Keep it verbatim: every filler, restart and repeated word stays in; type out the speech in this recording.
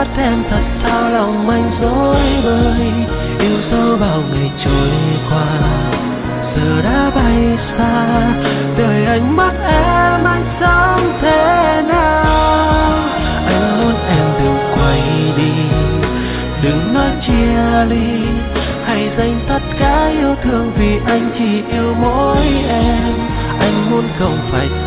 xem thật sao lòng anh rối bời. Yêu dấu bao ngày trôi qua giờ đã bay xa, đời anh mất em anh sống thế nào. Anh muốn em đừng quay đi, đừng nói chia ly, hãy dành tất cả yêu thương vì anh chỉ yêu mỗi em. Anh muốn không phải